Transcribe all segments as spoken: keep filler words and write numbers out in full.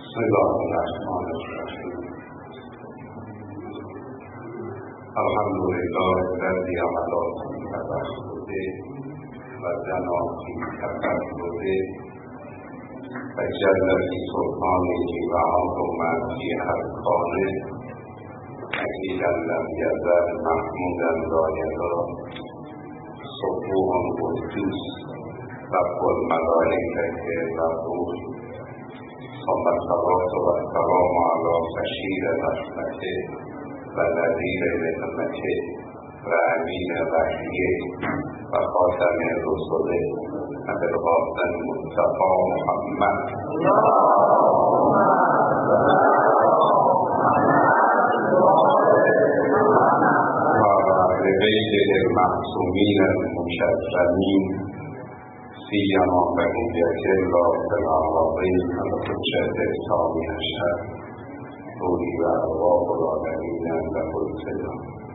بسم الله الرحمن الرحیم. الحمد لله الذی علا تفرده و زنا فی تفرده و جل فی سلطانه و عظم فی ارکانه اکیدا لم یزل محمودا لا صبوح قدوس رب الملائکة والروح ثم الصلاة والسلام على بشیر رحمته و نذیر نعمته و امین وحیه و خاتم رسله ابوالقاسم مصطفی محمد و اهل بیته المعصومین المکرمین سیما بقیت الله فی العالمین الحجة الثانی عشر روحی و ارواح العالمین له السلام.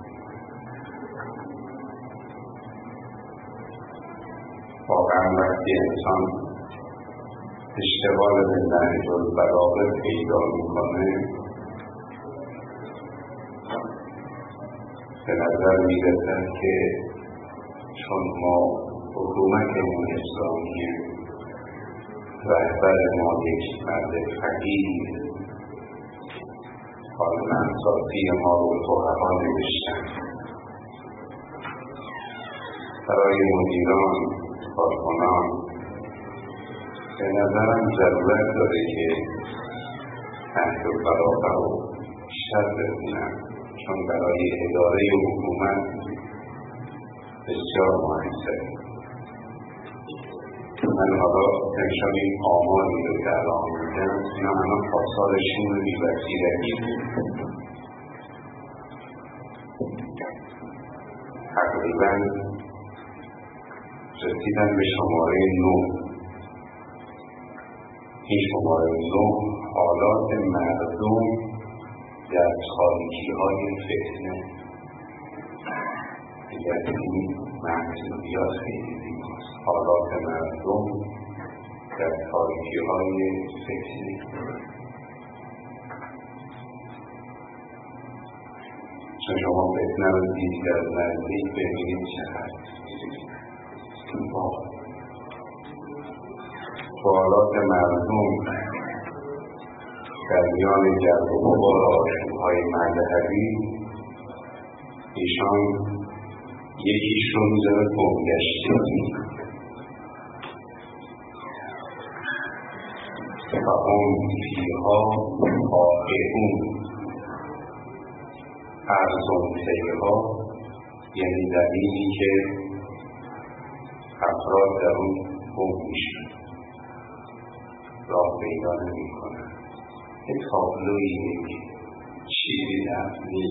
واقعا وقتی انسان اشتغال به نهج البلاغه پیدا میکنه به نظر میرسد که چون ما حکومتمون اسلامیه، رهبر ما یک مرد فقیه، قانون اساسی ما رو فقها نوشتن، برای مدیران کارکنان به نظرم ضرورت داره که نهج البلاغه رو بیشتر بخونن، چون برای اداره حکومت بسیار مهمه. من حالا نشان این آماری رو که الان میدم اینا همه آثارشون رو بی‌وسیلگی بود. تقریبا رسیدن به شماره نه. این شماره نه حالات مردم در تاریکی های فتنه. اگر این محصولیات خیلی زیباست، حالات مردم در تاریکی های فتنه. چون شما فتنه رو دیدید از نزدیک ببینید چقدر سوالات مردم در میان گرد و غبار آشوب‌های مذهبی، ایشان یکیش رو میذاره گمگشتی و اون فیها واقعون ارزون فیها، یعنی دلیلی که افراد در اون گم میشن، راه پیدا نمی کنن. یک تابلوی، یک چیزی اصلی.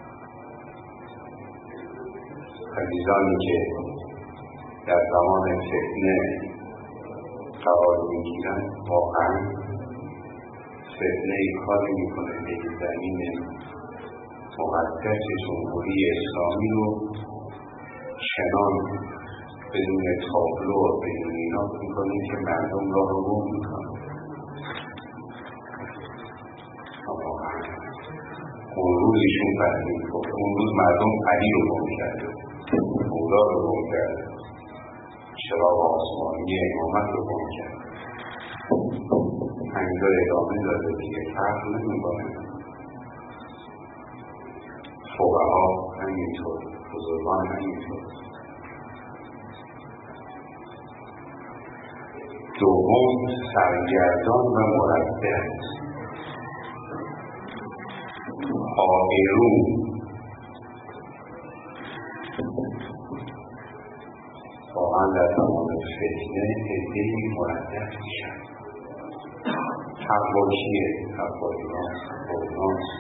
عزیزانی که در زمان فتنه قرار میگیرن، واقعا فتنه ای کاری میکنه که زمین مقدس جمهوری اسلامی رو چنان بدون تابلو و بدون اینا میکنه که مردم را رو گم میکنه. اون روز ایشون فهمید، اون روز مردم علی رو گم کرده، اولا رو گم کرده، چراغ آسمانی امامت رو گم کرده. همینطور ادامه داده دیگه، فرق نمیکنه. فقها همینطور، بزرگان همینطور. دوم سرگردان و مردد، حائرون، واقعا در تمام فتنه عده‌ای مردد میشن. حق چیه؟ حق ایناست، حق ایناست.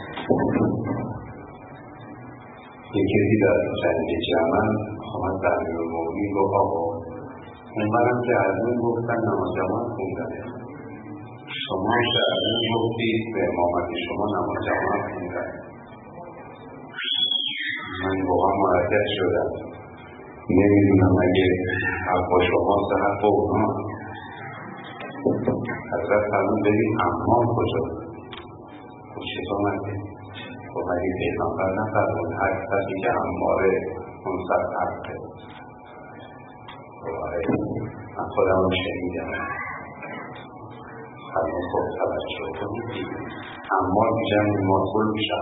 یک کسی در جنگ جمل آمد به امیرالمومنین گفت آقا اونقدرم که از اون گفتن نماز جماعت خوندن، شما که از اون گفتید به امامت شما نماز جماعت خوندن. من واقعا مردد شدم، نمیدونم اگه حق با شما حق با اونا. حضرت فرمود ببین عمار کجا؟ خب چطور مگه؟ خب مگه پیغمبر نفرمود هر کسی که عماره منصف حقه؟ من خودم رو شنیدم. فرمود خب توجه کنید عمار بیجن مطول میشم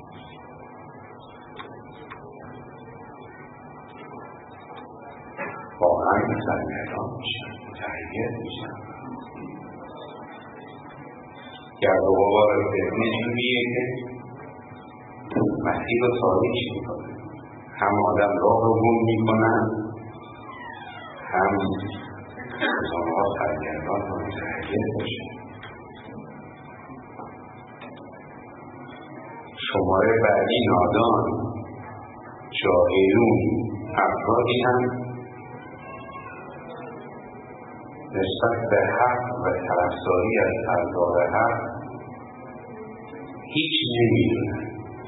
واقعا سرگردان میشن متحیر میشن گرد و غبار ذهنی جوریه که مسیر رو تاریک میکنه هم آدم راه رو گم میکنن هم انسانها سرگردان و متحیر باشن. شماره بعدی نادان جاهلون افرادی هم نسبت به حق و طرفداری از ارباب حق هیچ نمیدونن.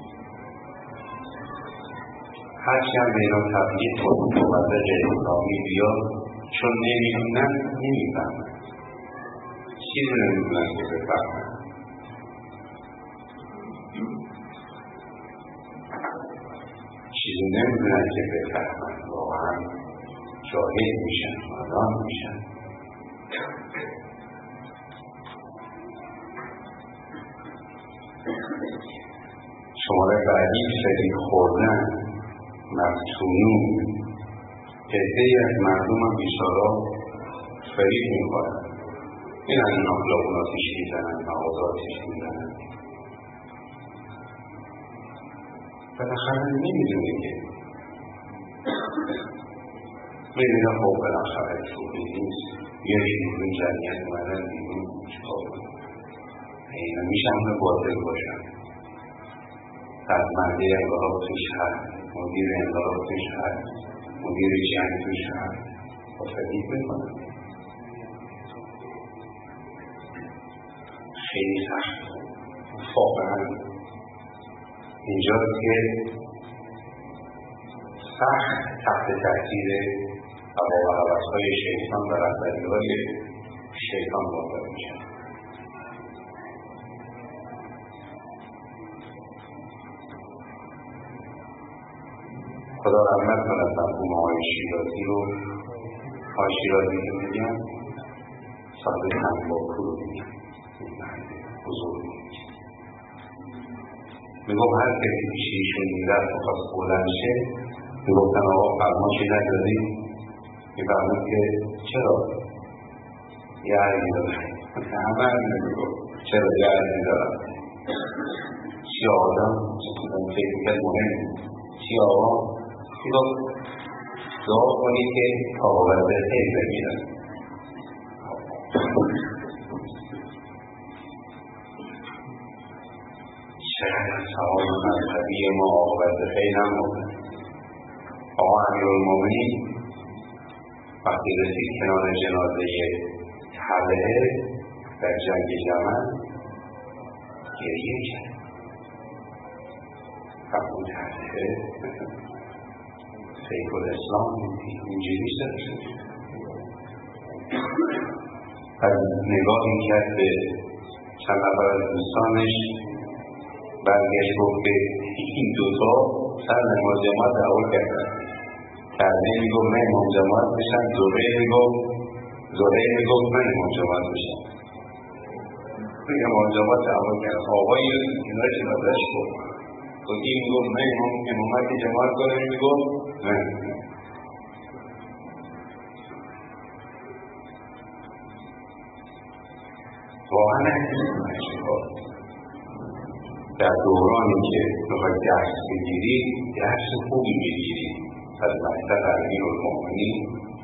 هرچی هم بیرون تبلیغ کنید و وضع غیر اسلامی بیاد چون نمیدونن نمیفهمن. چیزی نمیدونن که بفهمن. چیزی نمیدونن که بفهمن. واقعا جاهل میشن، نادان میشن. شماره بعدی فریب خوردن، مفتونون. عده‌ای از مردم هم بیچارا فریب میخورن. این هم اینا خلابون آتیش میزنن، مغازه آتیش میزنن. بالاخره نمیدونه که میدونه خب بالاخره شوخی نیست. یه شیرون جمعیت اومدن بیرون چکار کنن. اینا میشه همه باطل باشن. از مرده انقلاب توش هست، مدیر انقلاب توش هست، مدیر جنگ توش هست. با فریب بکنن. خیلی سخت. واقعا اینجاست که سخت تحت تاثیر هوا و هوس‌های شیطان و رهبری‌های شیطان واقع میشن. خدا رحمت کند مرحوم آقای شیرازی رو. آقای شیرازی که میگن صاحب تنباکو رو میگن بزرگ میگم هر کسی پیش ایشون میرفت و خواست بلند شه میگفتن آقا فرما چی نداری؟ میفرمود که چرا؟ یه عرضی دارم. مثل همه عرضی میگفت چرا یه عرضی دارم؟ چی آدم؟ فکر کرد مهم چی آقا؟ میگفت دعا کنی که آقا وزده خیلی بگیرن. چقدر سوال مذهبی ما عاقبت خیر هم بودن. آقا امیرالمومنین وقتی رسید کنار جنازه طلحه در جنگ جمل گریه کرد. ابو طلحه سیف الاسلام اینجوری شده شد. از نگاهی کرد به چند نفر از دوستانش برگشت گفت که این دوتا سر نماز جماعت دعوا کردن. طلحه میگفت من امام جماعت بشم، زبیر میگفت زبیر میگفت من امام جماعت بشم. امام جماعت دعوا کرد. آقای اینا جنازه‌اش گفت و این میگفت من امامت جماعت کنم، این میگفت من. واقعا نکنید در دورانی که بخواید درس بگیرید درس خوبی بگیرید از مکتب امیرالمومنین.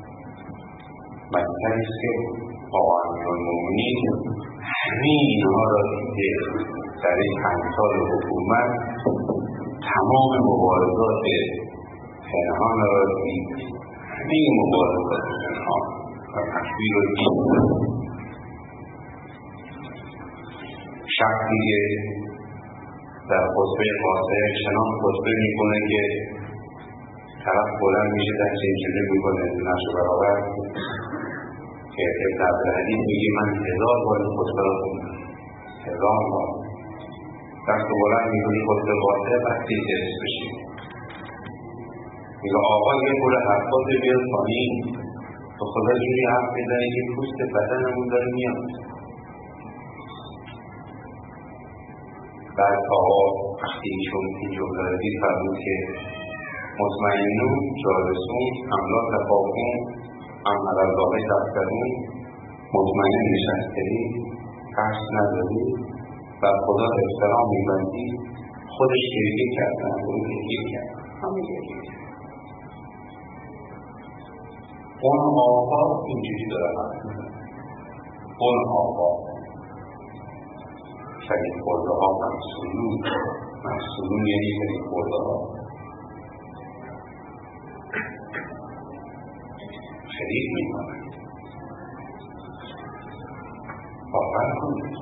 مکتبی است که آقا امیرالمومنین همه اینها را دیده. در این پنج سال حکومت تمام مبارزات پنهان را دید. همه مبارزات پنهان و مخفی را دید. شخصی که در خطبه قاصر چنان خطبه میکنه که طرف بلند میشه در چنچنه میکنه نقش برابر که ابن عبدالحدیث میگه من هزار بار خطبه را خوندم، هزار بار دست و بلند میکنی خطبه باطه وقتی درس بشید میگه آقا یه پول حرفات رو بیاد پایین تو خدا جوری حرف بزنی که پوست بدنمون داره میاد. بعد آقا وقتی ایشون این جمله رو دید فرمود که مطمئنون جالسون املا تفاقون ام علالله تفکرون، مطمئن نشسته‌ای ترس نداری و خدا احترام میبندی. خودش گریه کردن اون گریه کرد همه گریه کرد. اون آقا اینجوری داره حرف میزنه. اون آقا شدید خورده ها محصولون محصولون یعنی شدید خورده ها شدید میکنن باور کنید.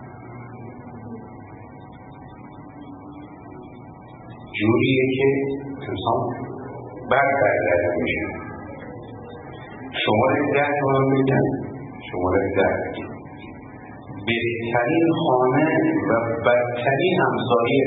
جوریه که انسان برگرده میشه. شماره ده رو میگن شماره ده بهترین خانه و بدترین همسایه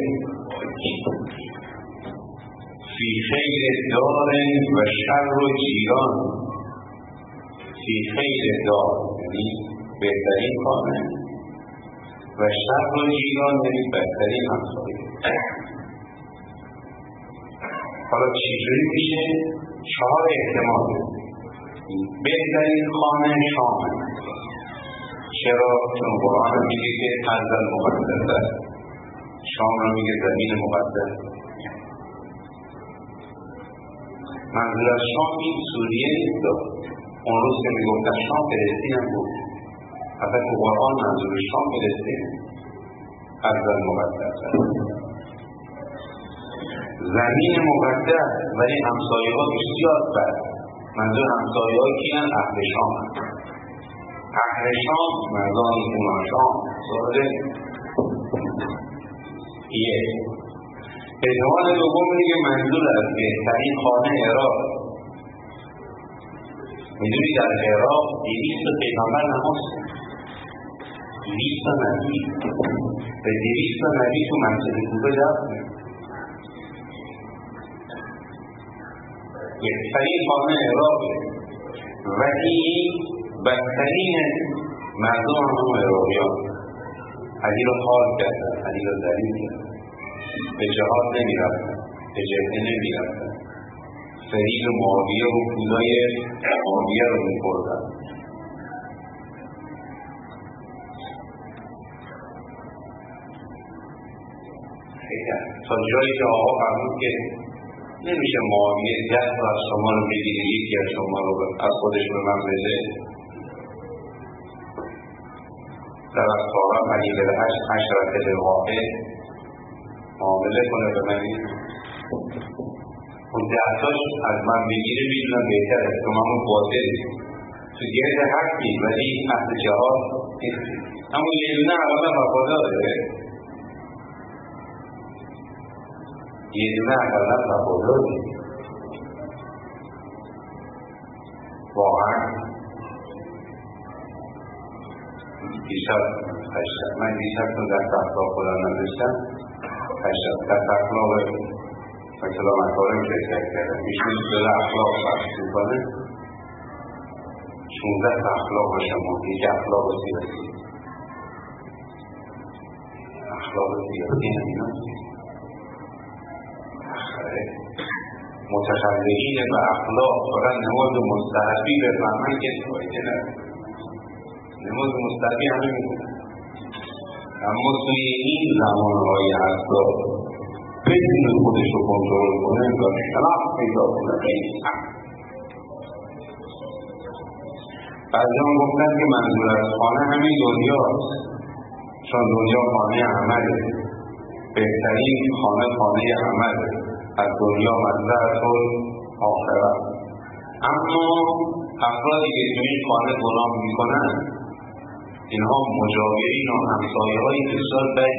فی خیر دار و شر و جیران. فی خیر دار یعنی بهترین خانه و شر و جیران یعنی بدترین همسایه. حالا چجوری میشه؟ چهار احتمال. بهترین خانه شامه. چرا؟ چون قرآن میگه که ارض مقدس است. شام رو میگه زمین مقدس. منظور از شام این سوریه نیست. اون روز که میگفتن شام فلسطین هم بود. حتی که قرآن منظور شام فلسطین ارض مقدس است. زمین مقدس ولی همسایه ها بسیار بد. منظور همسایه ها کیان؟ اهل شام هست. اهل شام مردان اونا شام سواله یه احتمال دوم دیگه منظور از بهترین خانه عراق. میدونی در عراق دویست پیغمبر نماز دویست نبی به دویست نبی تو مسجد کوبه دفنه. بهترین خانه عراقه ولی بدترین مردم هم عراقیان. علی رو خال کردن، علی رو ذلیل کردن، به جهاد نمی رفتن، به جبهه نمی رفتن، فریب معاویه و پولای معاویه رو می خوردن. تا جایی که آقا فرمود که نمیشه معاویه ده رو از شما رو بگیری یکی از شما رو از خودش به من بده. در اصحابه علی به هشت عشرت واقع معامله کنه به منی اون دهتاش از من بگیره میدونم بهتره تو همون باطل تو گرد حقی ولی اهل جهاد نیستی. همون یه دونه اقلا وفاداره یه دونه اقلا وفاداره واقعا دیشب هشتم من دیشب تو در اخلاق خودم نداشتم هشتم در اخلاق مثلا مکارم شرکت کردم ایشون دل اخلاق بخش میکنه شونزده اخلاق شما یک اخلاق سیاسی اخلاق سیاسی نمیدونم متخلقین به اخلاق فقط نماز مستحبی بفهمن که فایده نداره. نماز مستحبی همه میکنن اما توی این زمانهای اخلاق بدون خودش رو کنترل کنه و شناخت پیدا کنه خیلی سخت. بعضی هم گفتن که منظور از خانه همین دنیاست چون دنیا خانه عمله. بهترین خانه خانه عمله. از دنیا مزرعه آخرت. اما افرادی که تو این خانه گناه میکنن اینها مجاورین و همسایه های بسیار بد.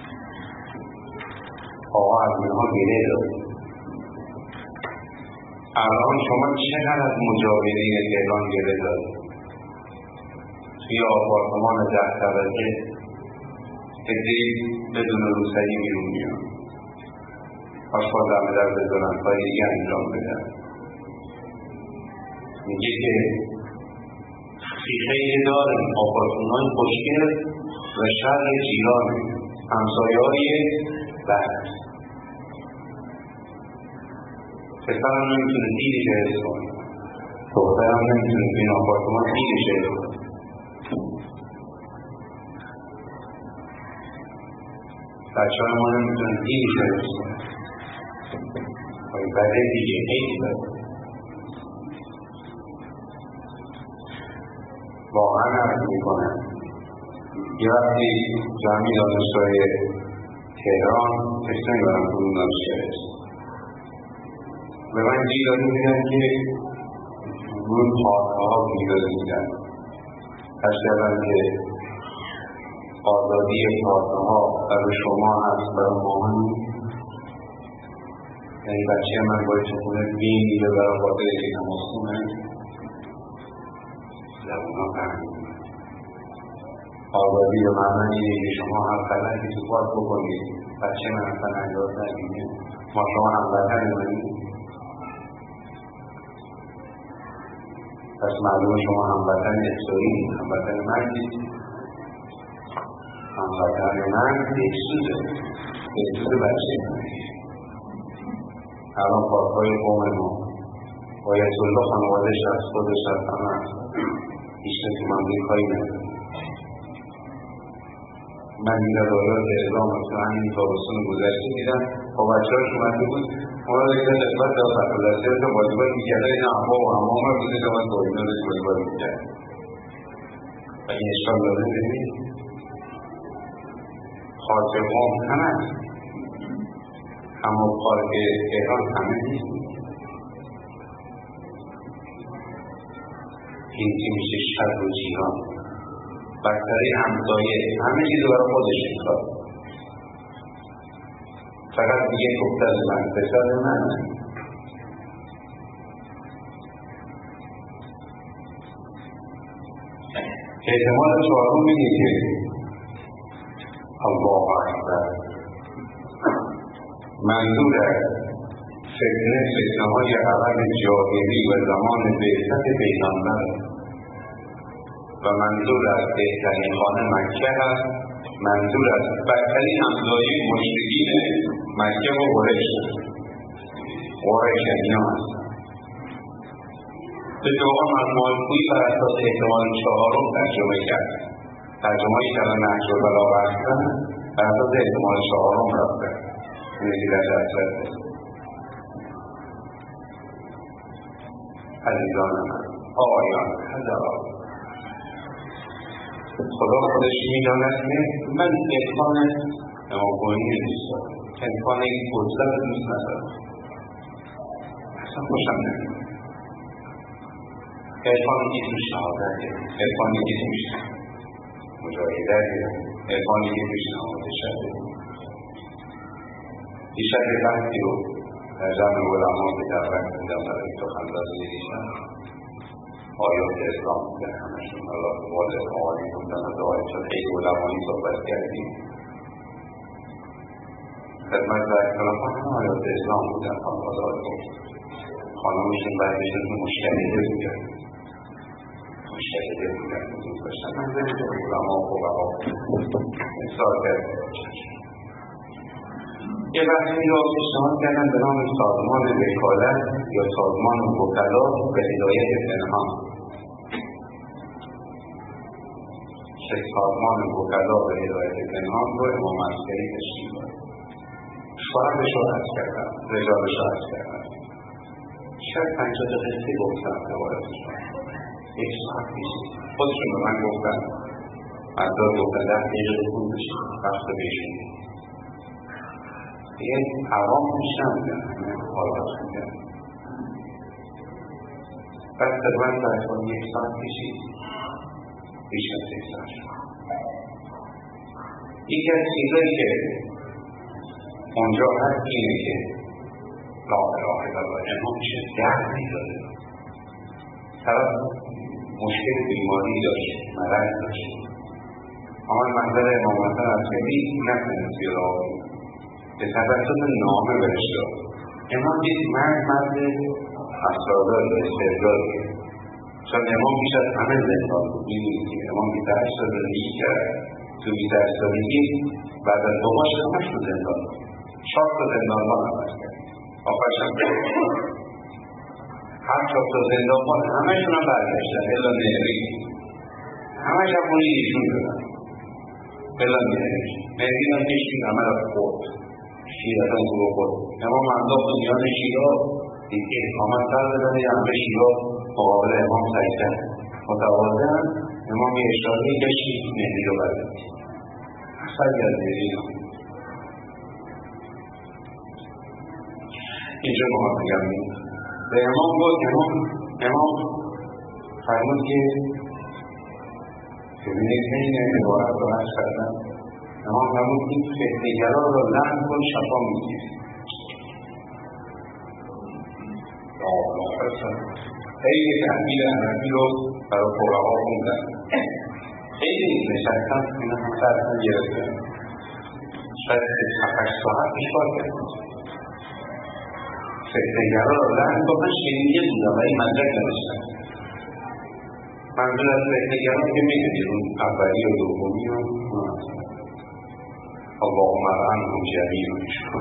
آقا از اینها گله داره الان شما چقدر از مجاورین تهران گله دارید توی آپارتمان ده طبقه که دید بدون روسری بیرون میان آشپاز همه در بذارن کاری دیگه انجام بدن. میگه که خیلی دارن آپارتمان خوشگل و شر جیران همسایه های بد پسرم نمیتونه دیدش حس کنه دخترم نمیتونه توی این آپارتمان دیدش حس کنه بچه های ما نمیتونه دیدش حس کنه های بده دیگه خیلی بده واقعا عرض میکنم یه وقتی جمعی دانشگاه تهران کسانی برم کنون دانشگاه است به من دیداری میدن که روی پارتها دیداری میدن اشترم که آزادی پارتها برای شما هست برای ما هم یعنی بچه من باید تو خونه بین دیده برای خاطر که نماز خونه در اونا فهمید آزادی به معنی اینه که شما هر غلطی تو پارت بکنید بچه من اصلا انجاز نگیده ما شما هم بطن نمید پس معلوم شما هموطن احسایی هموطن مردی هموطن مرد یکسوده یکسود بچه الان پارتهای قوم ما باید الله خانوادش از خودش از همه هست ایشته که من دیگه کاری ندارم من این روایات اعلام مثل همین تابستون گذشته دیدم با بچه هاش اومده بود اونا دیگه نسبت به فرزندیت والیبال میکرده این اما و اما ما بوده که من با اینا داشت والیبال میکرد و این اشکال داره ببینید خاطر قوم همه هست اما پارک تهران همه نیست این که میشه شر و جیران برتره همسایه همه چیز برای خودش میخواد فقط دیگه دختر من پسر من احتمال چهارم میگه که الله اکبر منظور فتنه فتنه های عقب جاهلی و زمان بعثت پیغمبر و منظور از بهترین خانه مکه هست منظور از بدترین همسایه مشرکین مکه و قریش قریش اینا هست به جواب مجموعه کوی بر اساس احتمال چهارم ترجمه کرد ترجمه هایی که الان نهج البلاغه هستن بر اساس احتمال چهارم رفته اینه که در دسترس عزیزان من آقایان حضرات خدا خودش میداند که من امکان امامگونی دوست دارم امکان این فرصت دوست ندارم اصلا خوشم نمید امکانی که توش شهادته امکانی که توش مجاهدته امکانی که توش نماز شده دیشب بحثی رو در جمع علما که در وقت بودم برای سخنرانی دیشب آیات اسلام بودن همشون الله واضح آقایی بودن از آیات خیلی علمایی صحبت کردیم خدمت در اختلاف هم آیات اسلام بودن خانواده خانمشون بعدشون مشکلیده بودن مشکلیده بودن بودن باشن من زمین علما و فقها مثال کرد یه بحثی رو پیشنهاد کردن به نام سازمان وکالت یا سازمان وکلا به هدایت پنهان که سازمان وکلا به هدایت پنهان رو امام عسکری تشکیل داد شوهرش رو عرض کردن رجالش رو عرض کردن شاید پنجاه دقیقه گفتم روایتش یک ساعت پیش خودشون به من گفتن مدار گفتن ده دقیقه خون بشید وقت بهشون دیگه حرام میشن همه حالات میگن پس خدمت برشان یک ساعت کشید بیش از یک ساعت یکی از چیزایی که اونجا هست اینه که لا اله الا الله. امام چه دردی داره، طرف مشکل بیماری داشت، مرض داشت، اما منظر امام حسن عسکری نتونست بیاره به توسط نامه بهش داد. امام دید مرد مرد اسرار استعدادی، چون امام بیش از همه زندان بود. می‌دونید که امام بیست و هشت سال زندگی کرد، تو بیست و هشت سالگی بعد از باباش همش تو زندان بود، چهار تا زندانبان عوض کرد، آخرش هم هر چهار تا زندانبان همه‌شون هم برگشتن الا مهری، همه‌ش هم خونه ایشون شدن الا مهری. مهری هم کشید همه را خورد، شیر اصلا گروه خورد. امام انداخت و میان شیرها دید که اقامت سر بزنه، یه همه شیرها مقابل امام سجده متواضع هم. امام یه اشاره کشید مهری رو بزنید، خیلی از مهری هم اینجا ما بگم به امام بود. امام امام فرمود که ببینید که این عبارت رو هست کردن. امام فرمود که فتنه‌گران را لعن کن شفا میگیری. خیلی تحمیل عربی رو برای فقها خوندن، خیلی نشستن اینا هم سرسن گرفتن، شاید هفتش ساعت پیشوار کردن. فتنه‌گران را لعن کن، من شنیده بودم ولی مدرک نداشتم. منظور از فتنه‌گران که میگنید اون اولی و دومی رو اللهم ارحمهم جمیعا.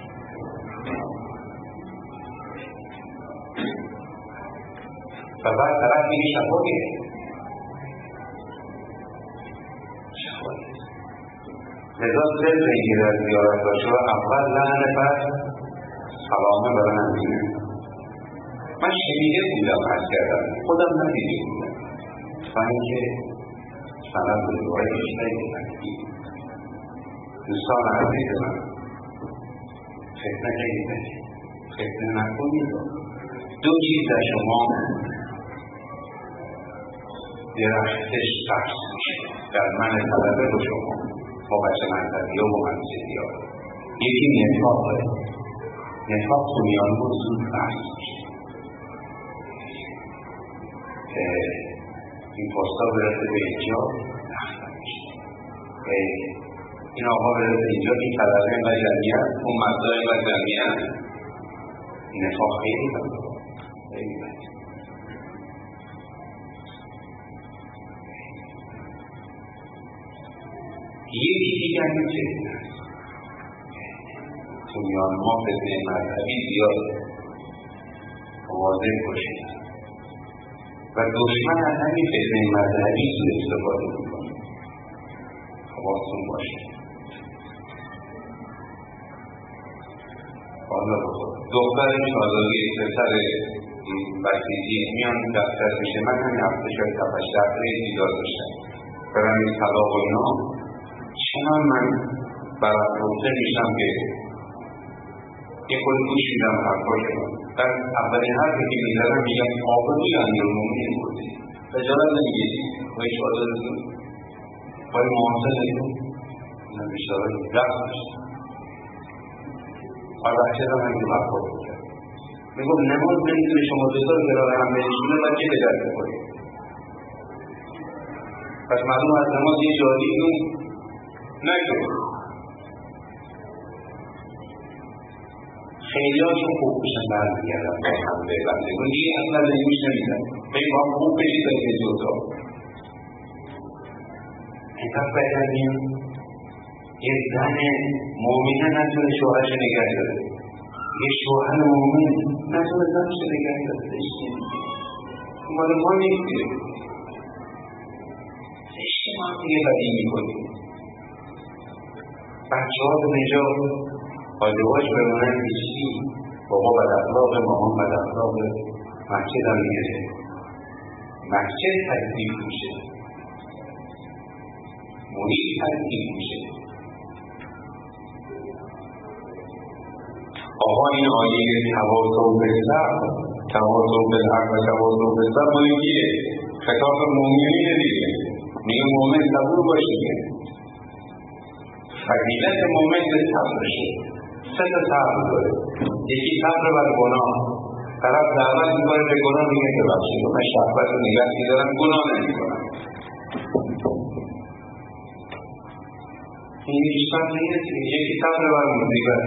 و بعد طرف میگه شفا گرفت، شفا گرفت. لذا سر بگیر از زیارت باشه و اول لحن بعد سلامه برای همینه. من شنیده بودم عرض کردم، خودم ندیده بودم تا اینکه سند به روای بیشتری بکنید. دوستان عزیز من، فتنه نگیرید، فتنه نکنید. دو چیز در شما درختش بحث میشه در من طلبه رو شما با بچه منطقی ها و مهندسی ها. یکی نفاق داره، نفاق تو میان رو زود بحث میشه. این پاستا برسه به اینجا نخصه میشه، این آقا برسه اینجا این طلبه و جمعیت، اون مزدای و جمعیت. نفاق خیلی بند خیلی بند. یکی دیگر این فتنه است. تو میان ما فتنه مذهبی زیاد، مواظب باشید و دشمن از همین فتنه مذهبی سوء استفاده میکنه، حواستون باشه. حالا دختر شاداری پسر بسیجی میان دفتر میشه، من همین هفته شاید هفتش دفتر دیدار داشتم برم این طلاق و اینا. چنان من برافروخته میشم که یه خود گوش میدم حرفاش من. در اولین حرفی که میزنم میگم آبروی امیرالمومنین بودی، خجالت نمیگیری وای شادرتون وای محاسن نگیم من بیشتره رفت داشتم. و بچه را من این حرفا رو کرد میگم نماز نمیتونه شما دوتا رو برای هم بریشونه و چه به درد بکنید. پس معلوم از نماز یه جادی اون نشد. خیلی ها چون خوب بشن برمیگردن با هم به بنده اون دیگه اصلا نمیش نمیدن خیلی با خوب بشید از یه جوتا انتاز بکنیم. یه زن مومنه نتونه شوهرش نگه داره، یه شوهر مومن نتونه زنش نگه داره. مال ما نیسته، اجتماع دیگه بدی میکنیم. بچه ها به نجا آجواش بمونن بیشتی بابا بد اخلاق، مامان بد اخلاق، مسجد هم میگه مسجد تکلیف میشه، محیط تکلیف میشه. آقا این آیه تواصل بالصبر تواصل بالحق و تواصل بالصبر مال کیه؟ خطاب مومنینه دیگه. میگه مومن صبور باشید. فضیلت مومن به صبرشه. سه تا صبر داره. یکی صبر بر گناه، طرف دعوت میکنه به گناه، میگه ببخشید من شهوت رو نگه میدارم، گناه نمیکنم. این بیشتر نیست. یکی صبر بر مصیبت،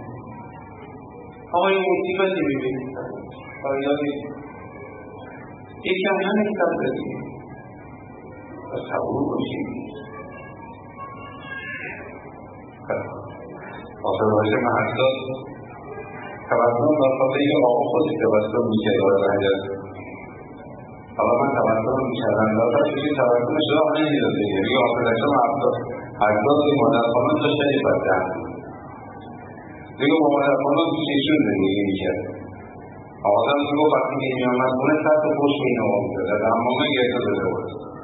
آقا این مصیبتی میبینید آیایی یکی هم همین صبر دید و صبور باشید. آخر باشه من حتی توسط بخاطر یه آقا خودی توسط میشه داره بهجت حالا من توسط میشدن دارد چیزی توسط شده آقا نمیدازه یه آخر داشته من حضاد این مادر خانم داشته یه بده دیگه با مادر خانم چیزشون زندگی میکرد. آدم دیگه وقتی که میامد خونه سطح خوش مینه میداده در همه گرده داده بود.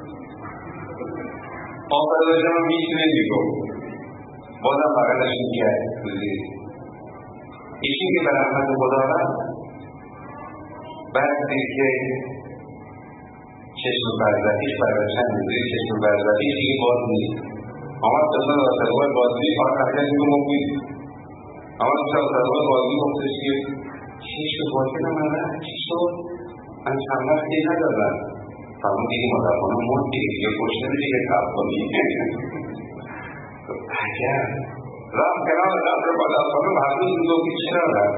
آخر داشته من میشونه دیگه بازم بقیدش میکرد بزید ایشی که بر احمد خدا رد بعد دید که چشم برزدیش برای چند میزید چشم برزدیش دیگه باز نیست آمد دستان و سروای بازی آن احیان دیگه مبید آمد دستان و سروای بازی گفتش که چشم بازی نمانده چی شد؟ من چند وقت دیگه ندادم فرمون دیگه مادرخانه مرد دیگه دیگه کشته دیگه کف کنی عجب رفت کنار قبر مادرخانه محبوظ میگو که چرا رفت؟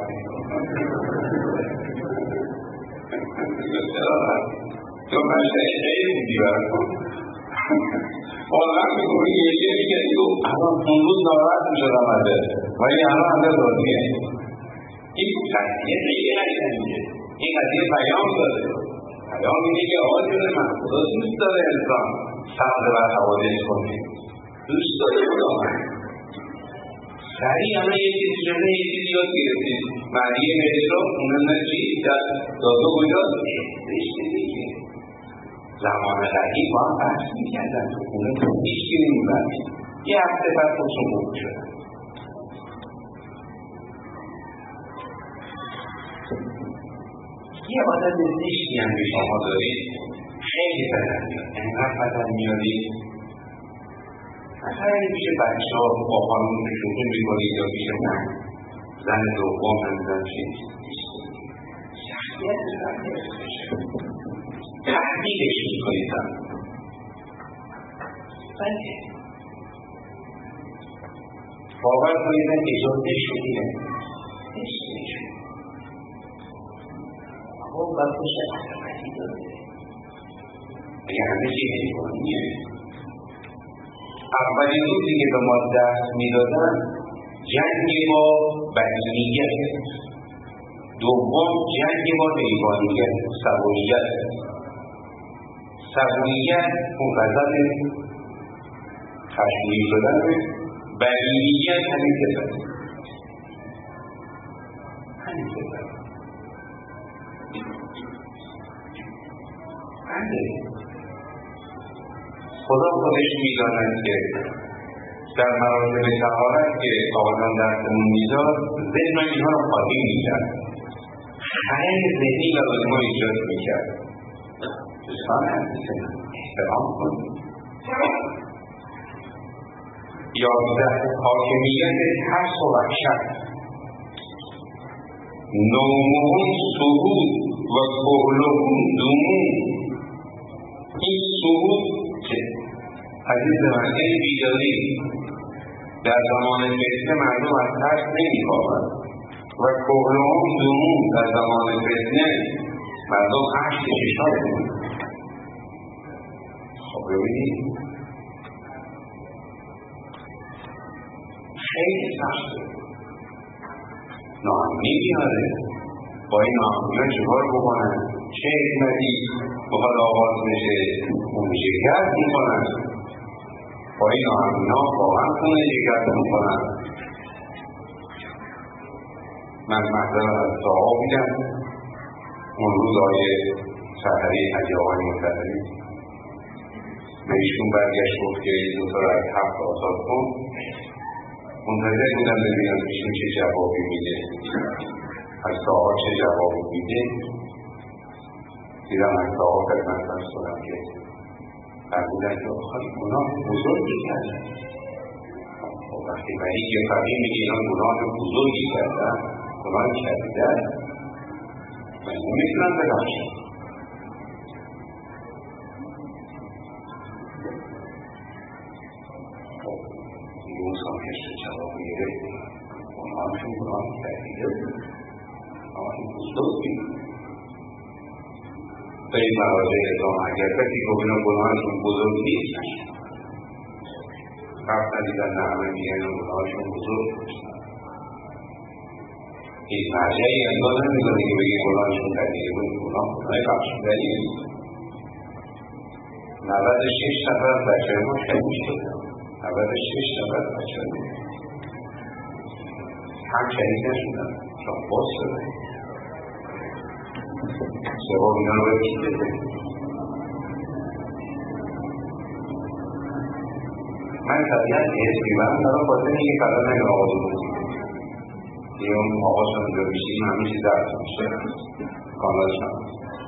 چرا رفت؟ تو مشته خیلی بودی برکن واقعا میگوی یه یه میگه دیگو الان اون روز ناراحت میشد آمده ولی الان همه راضیه. این قضیه دیگه نمیده این قضیه پیام داره پیام میگه که آقا جون من خدا دوست داره انسان صبر بر حوادث کنه دوست داره خدا من سریع همه یه چیزی شده یه چیزی یاد گرفتید معنی مجرا خونه چی در دادا کجاست رشته دیگه زمان قدیم با هم بحث میکردن تو خونه تو هیچ کی نمیبردید یه هفته بعد خودشون خوب شدن. یه آدم زشتی هم به شما دارید خیلی بدن میاد انقدر بدن میادید اصلا یعنی پیش بچه ها با خانون شوخی میکنید یا پیش من زن دوم نمیدن چید شخصیت تحقیقش میکنید هم بله باور کنید هم اجازه شدیه خب باید باشه عصبتی داره اگه همه چی حیوانیه. اولین روزی که به ما دست میدادن جنگ با بهیمیت، دوم جنگ با حیوانیت صبوریت. صبوریت اون غضب خشمگین شدن، بهیمیت همین کسد همین کسد خدا خودش میداند که در مراتب طهارت که آقایان درسمون میداد ذهن اینها رو خالی میکرد، خیلی ذهنی لازم ما ایجاد میکرد. دوستان عزیزم احترام کنید. یازده حاکمیت ترس و وحشت. نومهم سهود و کهلهم دومون. این سهود عزیز من این بیداری در زمان فتنه مردم از ترس نمی‌خوابند و کهلهم دومون در زمان فتنه مردم عشق چشات کنند. خب ببینید خیلی سخته، ناامنی میاره. با این ناامنی ها چکار بکنن؟ چه حکمتی بخواد آغاز بشه اون شکست میکنن. با این ناامنی ها واقعا خونه شکست میکنن. من محضر از دعا میدم اون روز آیه سحری حجی آقای متحری به ایشون برگشت گفت که این دوتا رو از حق آزاد کن. منتظر بودم ببینم ایشون چه جوابی میده، از دعا چه جوابی میده. دیدم از دعا خدمت فرض کنم که فرمودن که آخری گناه بزرگی کردن. وقتی برای یه فقیه میگه اینا گناه بزرگی کردن، قرآن کردیده من نمیتونم ببخشم. اون سامش جواب گرفت قرآنشون قرآن کردیده آن بزرگی به این مراجع ادام اگر کسی که بینه قرآنشون بزرگ نیست رفتن دیدن نعمه میگن قرآنشون بزرگ این مرجعی انداز نمیزنه که بگی قرآنشون کردیده بود قرآن قرآن بخشیدنی نود و شش نفر بچه ما شدید شدن نود و شش نفر بچه ما هم شدید نشدن چون باز شدن سبب اینا رو باید چی بده من طبیعت حس میبرم دارم خاطر اینکه قدر نگه آقا رو بزید یه اون آقا شما جو بیشیم همیشه درد میشه کانال شما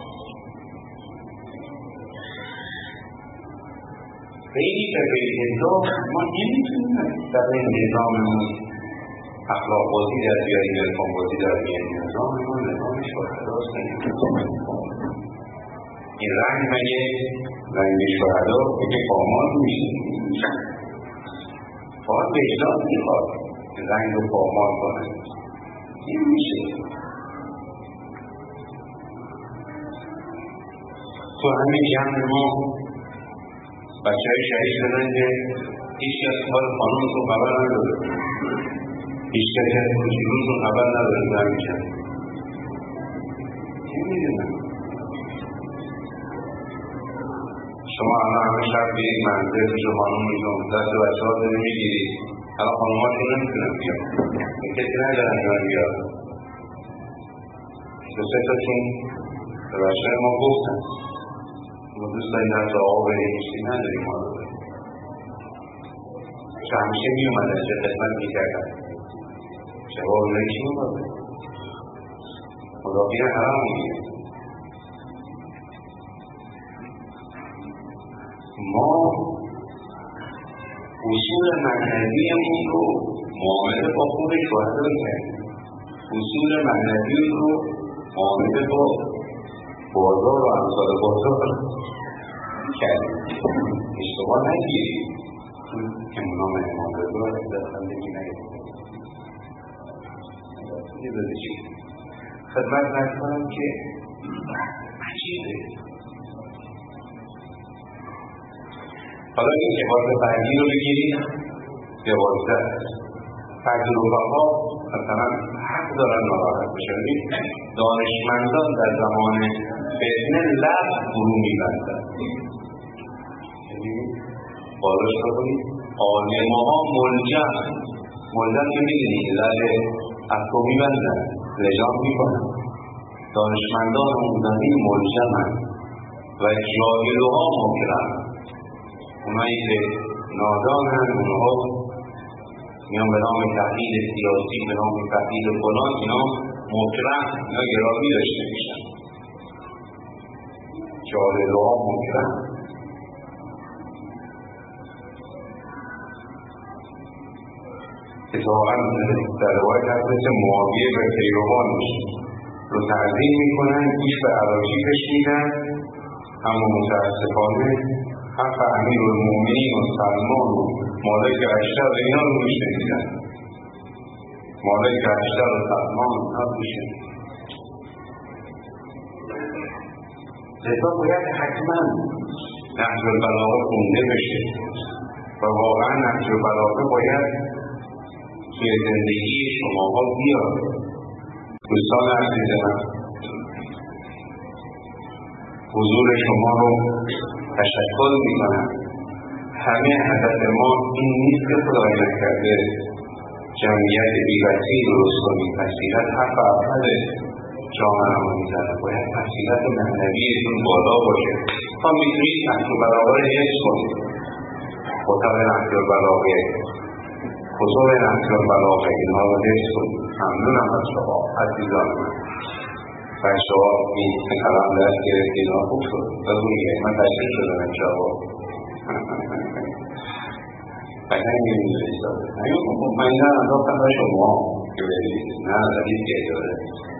خیلی طبیعی نظام ما نمیتونیم در این نظاممون اخلاق بازی در بیاریم ارفان بازی در بیاریم نظام ما نظام شهداست این رنگ مگه رنگ شهدا که پامال میشه باید وجدان میخواد رنگ رو پامال کنه این میشه تو همین جمع ما بچه های شهید شدن که هیچ کس حال خانون رو خبر نداره هیچ کسی از کوچولوش رو خبر نداره زنگ کرد چی میدونم شما همه همه شب به یک منزل پیش خانون میشون دست بچه ها داره میگیرید الان خانون ها چون نمیتونم بیاد کسی ندارن جان بیاد دو سه تا چون به بچه های ما گفتن ما دوست داریم از آقا بریم چیزی نداریم ما رو بریم چه همیشه می اومدن چه خدمت می کردن چه با اونایی چی اومده مدافعین حرام میگه ما اصول معنویمون رو معامله با خود شهدا کردیم اصول معنوی رو معامله با بازار و امثال بازار کردیم اشتباه نگیریم که منام امام رضا دستم بگی نگیریم یه بده چی خدمت نکنم که عجیبه حالا این عبارت بعدی رو بگیریم عبارت تجربه‌ها مثلا حق دارن ناراحت بشن دانشمندان در زمان فتنه لب فرو می‌بندند بالاش رو کنید عالم‌ها ملجم ملجم که می‌دونید لب از تو می‌بندن لجام می‌کنن دانشمندان عمومی ملجمند و جاهلوها مکرم اونایی که نادانند اونها میان به نام تحلیل سیاسی به نام تحلیل فلان اینا مکرم اینا گرامی داشته میشن جاهلوها مکرم اتفاقا در روایت هست که معاویه به پیروانش رو تعظیم میکنن گوش به عراجیبش میدن اما متاسفانه حق امیرالمومنین و سلمان و مالک اشتر اینا رو گوش نمیدن مالک اشتر و سلمان اینا رو گوش نمیدن لذا باید حتما نهج البلاغه خونده بشه و واقعا نهج البلاغه باید توی زندگی شماها بیاد دوستان عزیز من حضور شما رو تشکر میکنم همه هدف ما این نیست که خدای نکرده جمعیت بی‌وسیل درست کنیم بصیرت حق اول جامعه ما میزنه باید بصیرت معنویتون بالا باشه تا میتونید نهج البلاغه رو حفظ کنید خطب نهج البلاغه خطب نهج البلاغه اینها رو حفظ کنید ممنونم از شما عزیزان من بچه ها این کلام دست گرفت اینا خوب شد بزرگه من تشکر شدم این جواب بکنه نمیدونید داده من این انداختم به شما که بریز نه ردیف که داره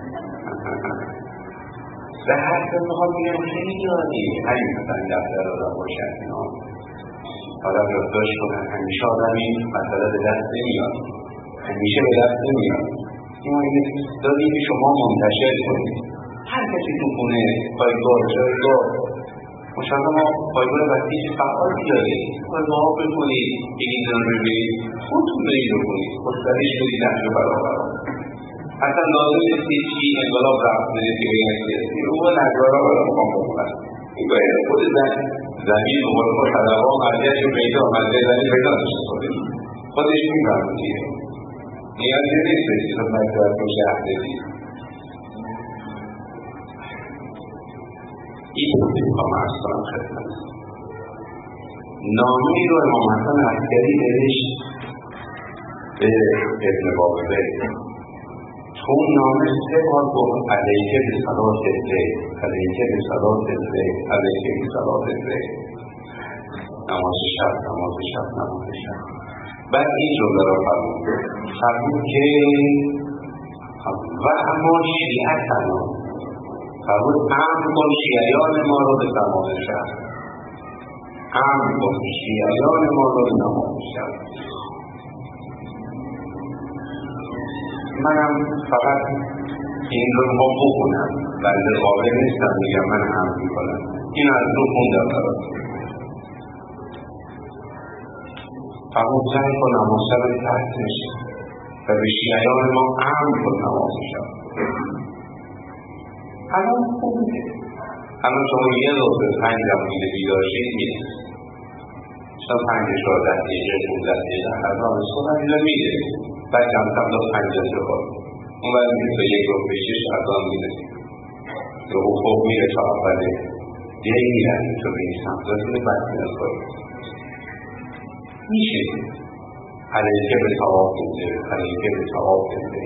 به هر که میخواد میگم خیلی یادی همین مثلا دفتر آدم باشد اینا آدم یادداشت کنن همیشه آدم این مسئله به دست نمیاد همیشه به دست نمیاد این این دادی که شما منتشر کنید هر کسی تو خونه پایگاه جایگاه مشاهده ما پایگاه وسیع فعال بیارید پایگاه ها بکنید یکی دن رو بید خودتون رو این رو کنید خوشتریش کنید نقش و برابر اصلا لازم نیستید چی انقلاب رفت بدید که بگید سیاسی رو با نجارا برای مقام بکنن این باید خود زن زمین و خود طلبا مرجعش رو پیدا مرجع زمین پیدا داشته کنید خودش میفرمون چیه نیازی نیست بسید و مجرد رو شهر دید این رو میخوام ارز کنم خدمت نامه رو امام حسن عسکری نوشت به ابن بابزه تو اون نامه سه بار گفت علیکه به صلات زید علیکه به صلات زید علیکه به صلات زید نماز شب نماز شب نماز شب بعد این جمله را فرمود فرمود که و اما شیعت اما فرمود امر کن شیعیان ما را به نماز شب امر کن شیعیان ما را به نماز شب منم فقط این رو ما بخونم بنده قابل نیستم میگم من امر میکنم این از رو خوندم برات فرمود سعی کن نماز شب تحت نشه و به شیعیان ما امر کن نماز شب الان خوبه الان شما یه روز پنج دقیقه بیدارشید نیست شما پنج شازده دقیقه پونزده دقیقه الان صبح اینجا میده بعد کم کم تا پنجاه دقیقه اون باید میده به یک رو پیشش الان میده که او خوب میره تا اوله دیگه میرن تو به این سمت رو بعد میده کنید میشه علیکه به ثواب بده علیکه به ثواب بده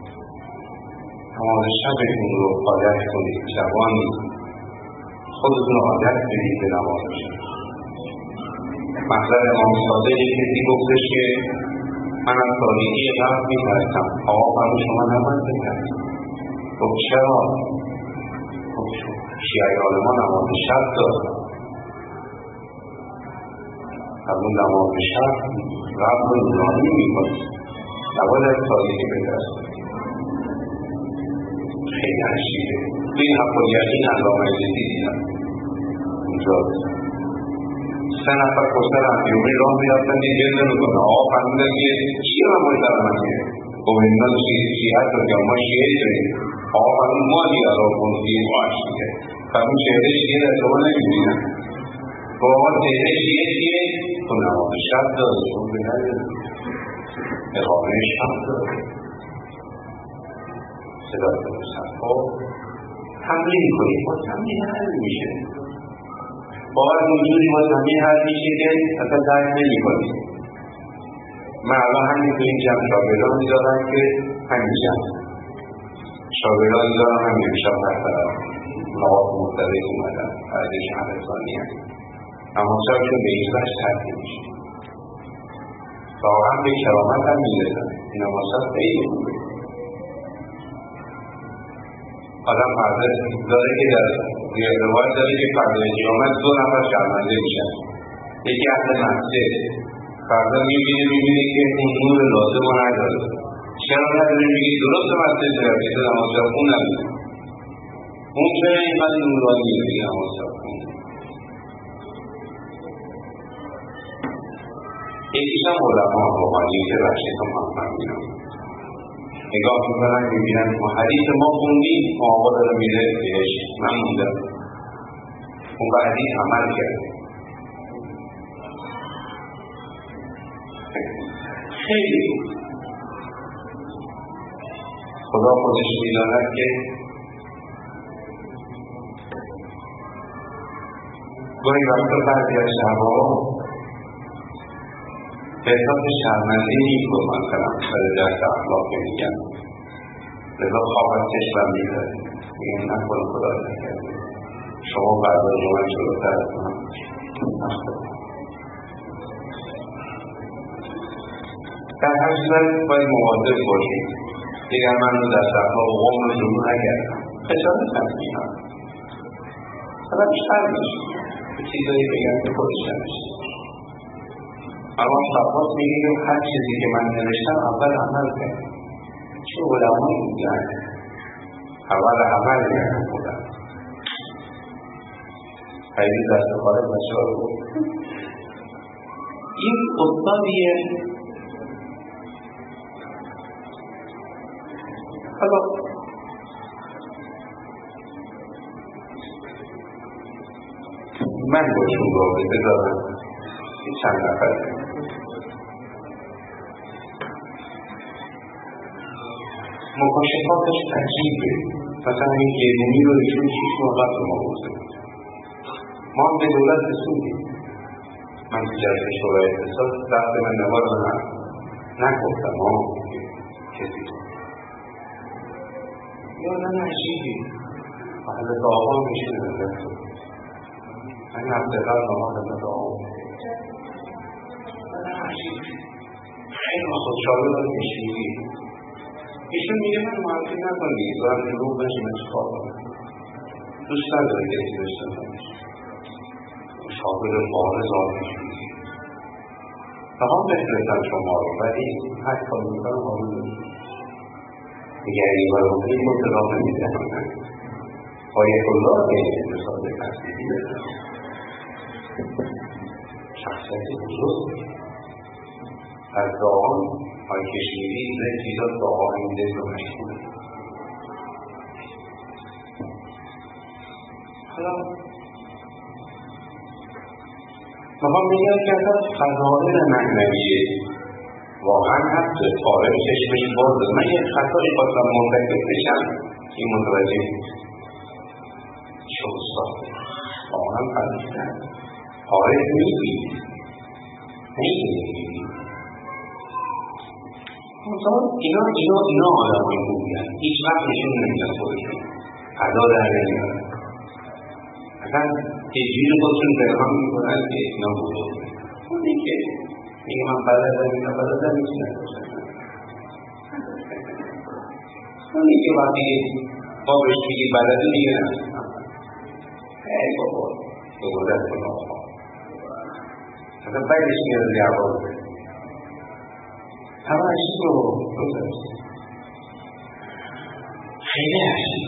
نماز شبتون رو عادت کنید شبانی خودتون رو عادت بدید به نماز شب مطلب امام صادقی کسی گفتش که من از تاریکی قبل میترسم آقا برای شما نماز بترسم خب چرا؟ خب شیعیان ما نماز شب دارد همون نماز شب رب رو نورانی میکنه نباید از تاریکی بترسم خیلی عجیبه تو این حق و یقین علامه جدی دیدم اونجا سه نفر کشتر همپیومی راه میرفتن دیگه نمیکنه آقا فرمودن که چیه من باید در من میره خب اینا شیعت رو که ما شیعه داریم آقا فرمود ما دیگه را کنیم ما عشقه فرمود شهده شیعه در شما نمیدونیم خب آقا شهده شیعه چیه تو نماز شب داره شما به نداره اقامه شب داره صدا کنید خب تمرین کنید با تمرین حل میشه باید اونجوری با تمرین حل میشه که اصلا درک نمی کنید من الان همین تو این جمع شاگردان میدارم که همین جمع شاگردان میدارم همین امشب هر طرف نواب مختلف اومدن فرد شهرستانی هم اما شاگردان به این وجه ترکیب میشه واقعا به کرامت هم میرسن این نمازها خیلی خوبه آدم فرده داره که در روایت داره که فرده قیامت دو نفر شرمنده میشن یکی اهل مسجد فرده میبینه میبینه که اون نور لازم رو نداره چرا نداره میگه درست مسجد داره که تو نماز شب خون نمیده اون چرا اینقدر نورانی میگه نماز شب خون یکیش هم علما روحانی که رشید هم هم فهمیدم نگاه میکنن میبینن ما حدیث ما خوندیم ما آقا داره میره بهش من موندم اون به حدیث عمل کرد خیلی خدا خودش میداند که گاهی وقتا بعضی از شبها احساس شرمنده نیست رو مثلا برای درس اخلاق میگن لذا خواب از چشمم میداره میگن نکن خدا نکرده شما برداشت من جلوتر از من در هر صورت باید مواظب باشید دیگر من رو در صفحه و قوم رو جمعه نگردم خجالت هستی هم حالا بیشتر میشه به چیزایی بگم که خودش نمیشه اما شفاف میگیم هر چیزی که من نوشتم اول عمل کرد چه علمایی میگن اول عمل میگن بودن خیلی دست خواهد بچه رو بود این استادیه حالا من باشون رابطه دارم این چند نفر مکاشفاتش عجیبه مثلا این گیرونی رو ایشون شیش ماه قبل ما بوده ما هم به دولت رسوندیم من تو جلسه شورای اقتصاد وقت من نوار رو نگفتم ما کسی یا نه عجیبی حضرت آقا میشه نظر این عبدالله آقا حضرت آقا نه عجیبی خیلی خودشاوی رو میشیدی ایشون میگه من معرفی نکنید و هم رو بشیم اتفاق دوست نداره کسی داشته باشه شاگرد بارز آتش میگه و هم بفرستن شما رو ولی هر کار میکنم آمون داشت دیگه این بار رو این مطلع نمیده آیت الله که این مثال تصدیقی بزن شخصیت بزرگ از دعان های کشمیری نه چیزا دعا این دل رو مشکونه حالا مقام میگم که اصلا فضائل معنویه واقعا حتی طالب چشمش بازه من یه خطایی خواستم منتقل بشم این متوجه شد ساخته واقعا فرمیدن طالب میبینی نمیبینی اینا اینا اینا آدم های خوبی هست هیچ وقت نشون نمیدن خودشون ادا در نمیدن اصلا تجویر خودشون برهان میکنن که اینا بزرگه اونی که میگه من بلدم اینا بلدم میتونن باشن اونی که وقتی با بهش میگی بلده میگه نه ای بابا به بودت کن آقا اصلا بایدش میاد جواب همه عجیب رو بزرست خیلی عجیب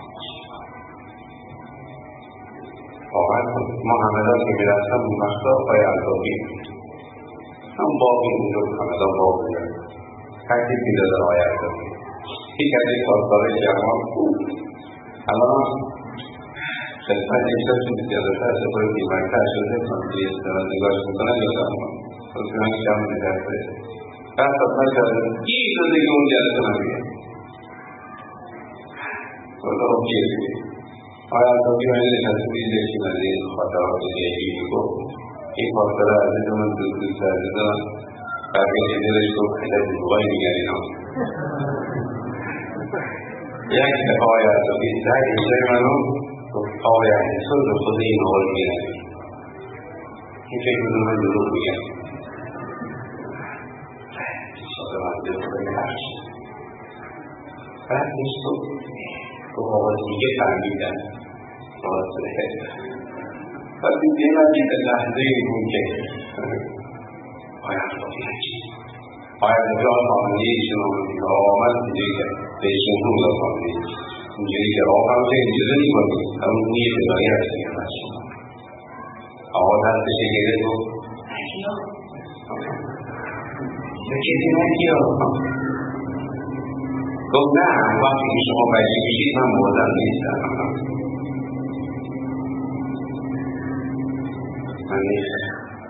واقعا ما همدان که میرستم اون وقتا پای البابی هم باقی اونجا همدان باقی بیاد تکلیف میدادن آقای البابی یک از این کارکاره جوان بود الان خدمت ایشتر چون زیادتر از خود بیمارتر شده که استران نگاهش میکنن یادم من خود من کم نگرده بعد خدمت کرده این زندگی اون جلسه نمیگه خدا رو چیزی آیا البابی من نشسته بیدشی من این خاطرات دیگی میگو این خاطره عزیز من دوست دوست عزیزم برگه دلش رو خیلی دیگوهای میگن اینا یک دفعه البابی در اینجای منو آقای احسان رو خود این آقای میگن این فکر رو من دروغ میگن ساده من دل خود هرش بعد نیست تو تو آقای دیگه فهمیدن راسته بعد دیگه من دیده لحظه این بود که آقای احسانی هرچی آقای احسانی آمانی ایشون آمانی که آمد اینجایی که به ایشون رو داد آمانی اینجایی که آقا هم که اینجوری نکنی همون بوی بدایی هستی که هست آقا دستش گره تو نکیا یا کسی نکیا گفت نه وقتی که شما بجی میشید من موردم نیستم من نیستم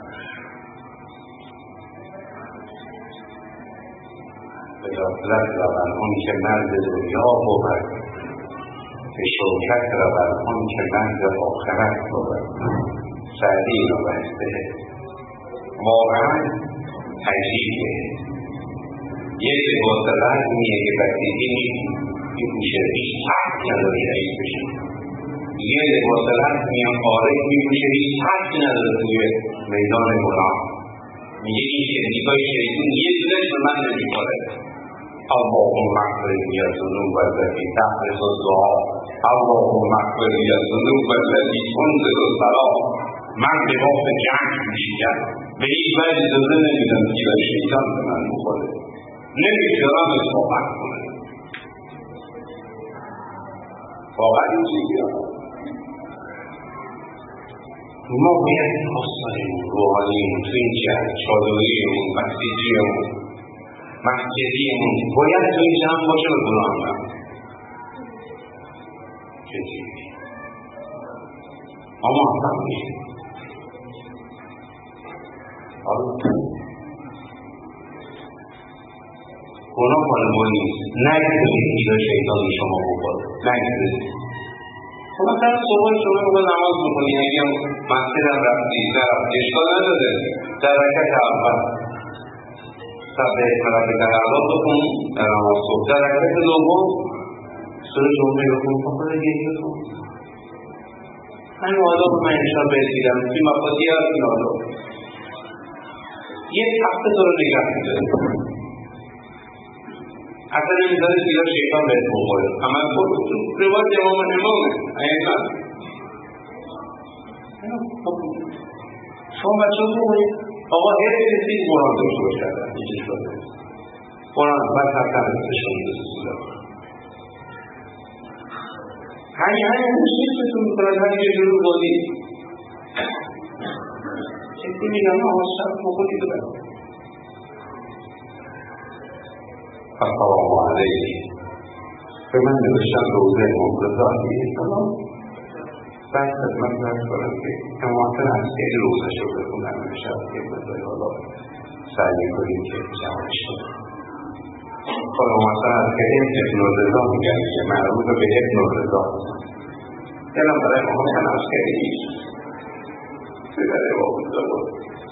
به غفلت روان اون که مرد دنیا بود به شوکت روان اون که مرد آخرت بود سعدی رو بسته واقعا عجیبه یک لباس رسمیه که بسیدی میپوشه هیچ حق نداره رئیس بشه یه لباس رسمی هم خارج میپوشه هیچ حق نداره توی میدان گناه میگه این شریکای شیطون یه دونش به من نمیخوره اللهم اغفر لي الذنوب التي تحبس الدعاء اللهم اغفر لي الذنوب التي تنزل الصلاة. من به وقت جنگ میشم به این وجه اجازه نمیدم که شیطان به من بخوره، نمیتونم صحبت کنم. واقعا این چیزی ما باید خواستایمون روحانیمون تو این جهت چادریمون مسیحیمون مسجدیمون باید تو این جهت باشه به گناه هم چیزی اما هم میشه گناه مال ما نیست، نگذارید ایده شیطان شما بخوره، نگذارید. خب مثلا صبح شما رو نماز بکنی، اگه مسجد هم رفتی نرفتی اشکال نداره، در رکعت اول سبح اسم ربک الاعلی بخون در نماز صبح، در رکعت دوم سوره جمعه بخون، فقط گریه کن. همین آداب من انشاء بهت دیدم توی مفاتی هست این آداب یک هفته تو رو نگه می‌داره، اصلا نمی‌ذاره دیگه شیطان بهت بخوره. عمل خود روایت امام امامه اینا شما بچه‌ها بگید آقا هر کسی قرآن داشته باشه اینجوری شده قرآن بعد هر تنظیمشون می‌رسه همین همین اون چیزتون می‌کنن همین یه جور بازی چیزی میگن آقا شرط بخودی تو برد. السلام علیکم. به من نوشتن روزه مقدساتی سلام بعد خدمت درس کنم که امامتن از خیلی روزه شو بخونم نوشتن که بزای حالا سعی کنیم که جمع شد. خب امامتن از خیلی ابن رضا میگن که معروض به ابن رضا دلم برای امامتن از خیلی برای امامتن بود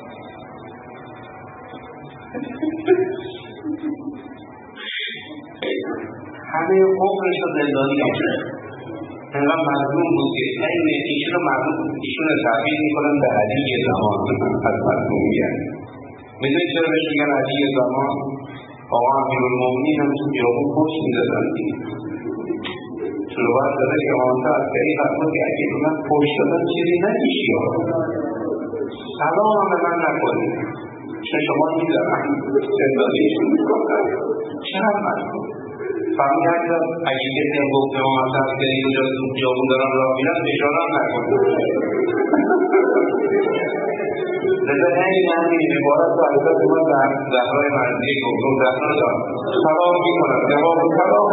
همه عمرش رو زندانی میشه، انقدر مظلوم بود که این ایشون رو مظلوم ایشون رو تعبیر میکنن به علی زمان از مظلومیت. میدونید چرا بهش میگن علی زمان؟ آقا امیرالمومنین هم تو بیابون پشت میدادن دیگه شروعات داده که آنها از کلی فرمود که اگه به من پشت دادن چیزی نمیشی ها سلام هم به من نکنید چه شما میدارن زندانیشون میکنن چرا مظلوم فهمی حتی اگه کسی هم گفت به ما مثلا از کلی اونجا تو بیابون دارن راه میرن اشاره هم نکنید لذا همین همین عبارت رو حضرت من در زهرای مرزی گفتم زهرا دارم سلام میکنم جواب سلام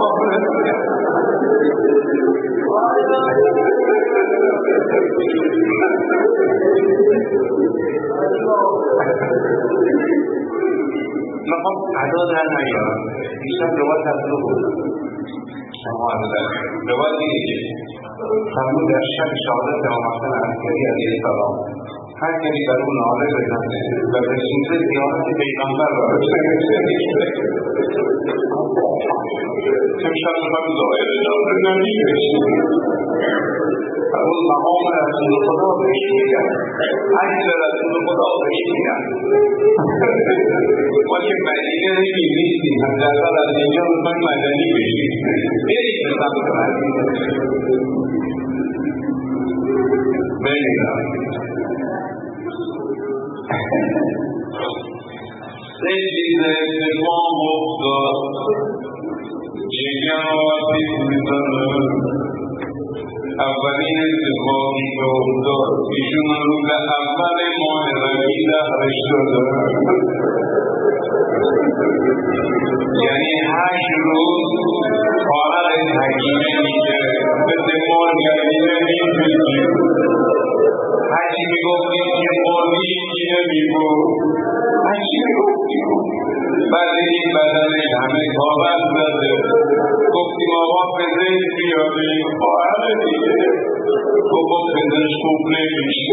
نخوام ادا در نیارم بیشتر روایت از رو بودم شما حضرت روایت دیگه که فرمود در شب شهادت امام حسن عسکری علیه السلام هر کسی در اون ناله بزنه و به صورت زیارت پیغمبر را امشب شب ظاهر جان نمیشه اون مقام رسول خدا بهش میگن عجل رسول خدا بهش میگن ما که مدینه نمی‌نیستیم حداقل از اینجا میخوایم مدنی بشیم بریم به سمت مدینه بریم سجید اتفاق افتاد جگر آتیش میزنه اولین اتفاقی که افتاد ایشون روز اول ماه ربیع دهرش شده یعنی هشت روز خواهر حکیمه میشه مثل ما گردیده میشه هرچی میگفتیم که قرمی اینی نمیگفت هرچی میگفتیم بعد این بدنش همه کابت زده گفتیم آقا پزشک بیاریم خواهر دیگه گفت پزشک خوب نمیشه